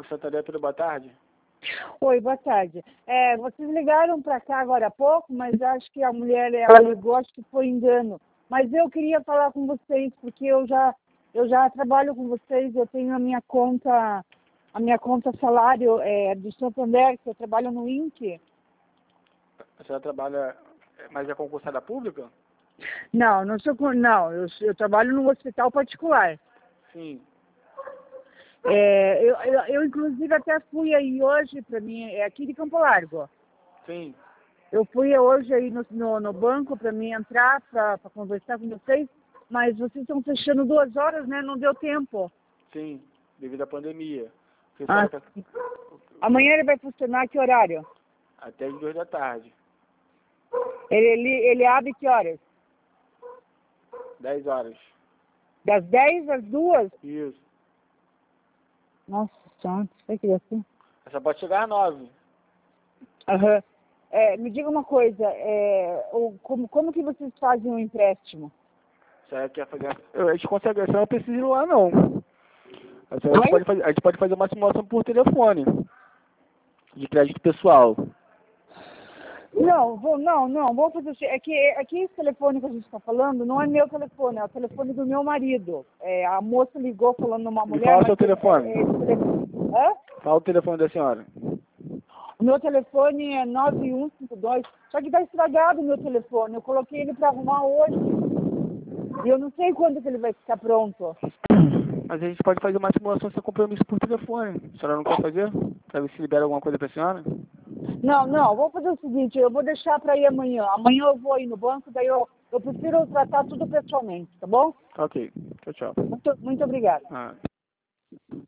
Banco Santander, tudo boa tarde? Oi, boa tarde. Vocês ligaram para cá agora há pouco, mas acho que a mulher, ela ligou, acho que foi engano. Mas eu queria falar com vocês, porque eu já trabalho com vocês, eu tenho a minha conta salário do Santander, que eu trabalho no INC. A senhora trabalha, mas é concursada pública? Não, eu trabalho num hospital particular. Sim. Eu inclusive até fui aí hoje para mim, aqui de Campo Largo. Sim. Eu fui hoje aí no banco para mim entrar, para conversar com vocês, mas vocês estão fechando 2 horas, né? Não deu tempo. Sim, devido à pandemia. Ah, amanhã ele vai funcionar que horário? Até as 2 da tarde. Ele abre que horas? 10 horas. Das 10 às 2? Isso. Nossa senhora, foi que assim? Você pode chegar às 9. Aham. Me diga uma coisa, como que vocês fazem o empréstimo? Você quer fazer... A gente consegue, você não precisa ir lá não. A gente pode fazer uma simulação por telefone. De crédito pessoal. Não, vou fazer assim. Aqui esse telefone que a gente está falando não é meu telefone, é o telefone do meu marido. A moça ligou falando uma mulher... Fala o seu telefone. Hã? Fala o telefone da senhora. O meu telefone é 9152, só que está estragado o meu telefone. Eu coloquei ele para arrumar hoje. E eu não sei quando que ele vai ficar pronto. Mas a gente pode fazer uma simulação sem compromisso por telefone. A senhora não quer fazer? Para ver se libera alguma coisa para a senhora? Não, vou fazer o seguinte, eu vou deixar para ir amanhã. Amanhã eu vou ir no banco, daí eu prefiro tratar tudo pessoalmente, tá bom? Ok. Tchau, tchau. Muito obrigada. Ah.